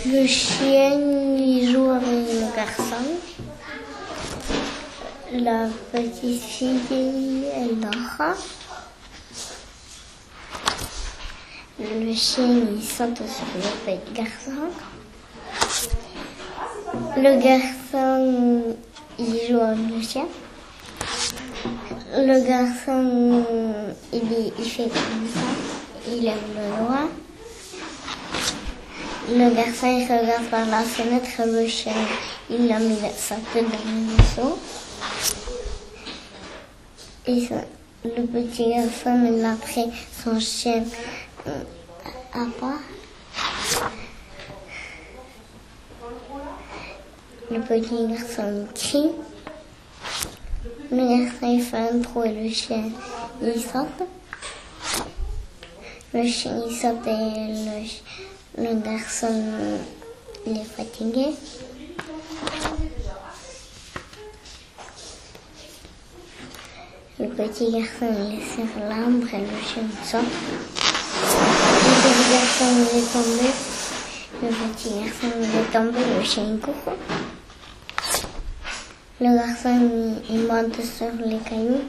Le chien, il joue avec le garçon. La petite fille, elle dort. Le chien, il saute sur le petit garçon. Le garçon, il joue avec le chien. Le garçon, il fait comme ça. Il lève le doigt. Le garçon, il regarde par la fenêtre. Le chien, il a mis sa tête dans le morceau. Et le petit garçon, il a pris son chien à part. Le petit garçon il crie. Le garçon il fait un trou et le chien il saute. Le chien il saute et le garçon il est fatigué. Le petit garçon il est sur l'arbre et le chien saute. Le petit garçon il est tombé. Le petit garçon il est tombé, le chien il court. Le garçon il monte sur les cailloux.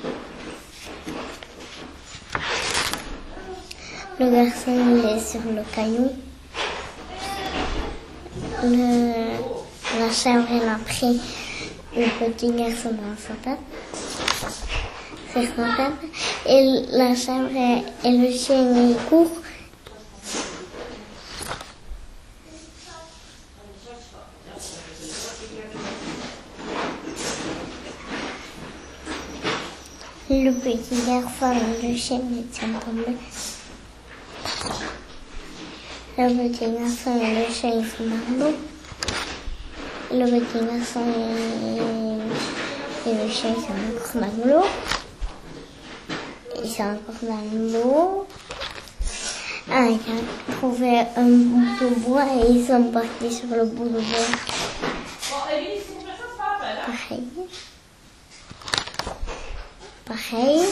Le garçon il est sur le caillou. La chèvre elle a pris le petit garçon dans sa tête. Sur sa tête. Et la chèvre et le chien ils courent. Le petit garçon et le chien ils sont tombés. Le petit garçon et le chien ils sont dans l'eau. Le petit garçon et le chien ils sont encore dans l'eau. Ils sont encore dans l'eau. Ah, ils ont trouvé un bout de bois et ils sont partis sur le bout de bois. Pareil.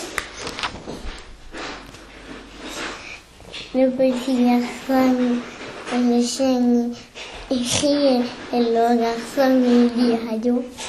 Le petit garçon et le chien il crie et le garçon il dit radio.